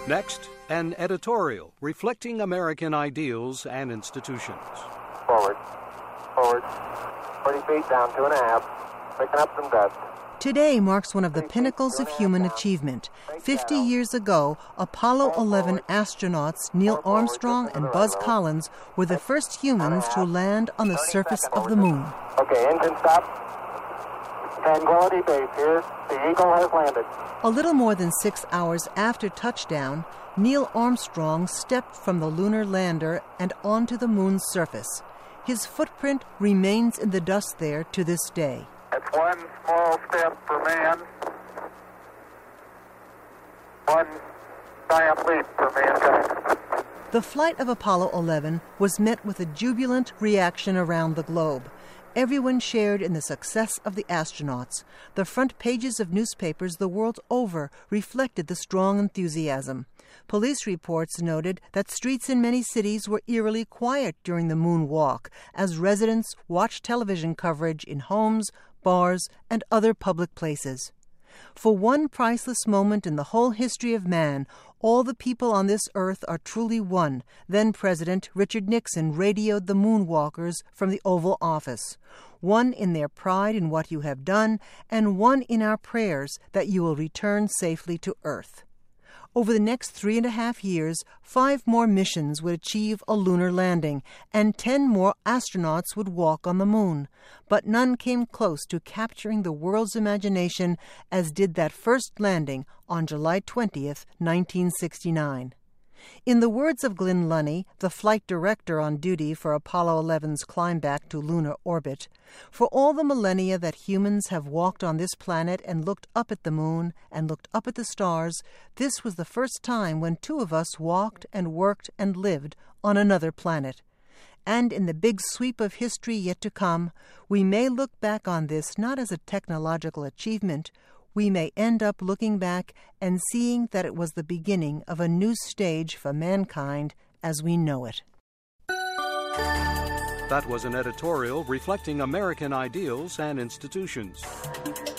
Next, an editorial reflecting American ideals and institutions. Forward. 40 feet down, 2.5. Picking up some dust. Today marks one of the pinnacles of human achievement. 50 years ago, Apollo 11 astronauts Neil Armstrong and Buzz Collins were the first humans to land on the surface of the moon. Okay, engine stop. Tranquility Base here. The Eagle has landed. A little more than 6 hours after touchdown, Neil Armstrong stepped from the lunar lander and onto the moon's surface. His footprint remains in the dust there to this day. It's one small step for man, one giant leap for mankind. The flight of Apollo 11 was met with a jubilant reaction around the globe. Everyone shared in the success of the astronauts. The front pages of newspapers the world over reflected the strong enthusiasm. Police reports noted that streets in many cities were eerily quiet during the moon walk as residents watched television coverage in homes, bars, and other public places. For one priceless moment in the whole history of man, all the people on this earth are truly one, then-President Richard Nixon radioed the moonwalkers from the Oval Office. One in their pride in what you have done, and one in our prayers that you will return safely to Earth. Over the next 3.5 years, 5 more missions would achieve a lunar landing, and 10 more astronauts would walk on the moon. But none came close to capturing the world's imagination as did that first landing on July 20th, 1969. In the words of Glynn Lunney, the flight director on duty for Apollo 11's climb back to lunar orbit, for all the millennia that humans have walked on this planet and looked up at the moon and looked up at the stars, this was the first time when 2 of us walked and worked and lived on another planet. And in the big sweep of history yet to come, we may look back on this not as a technological achievement. We may end up looking back and seeing that it was the beginning of a new stage for mankind as we know it. That was an editorial reflecting American ideals and institutions.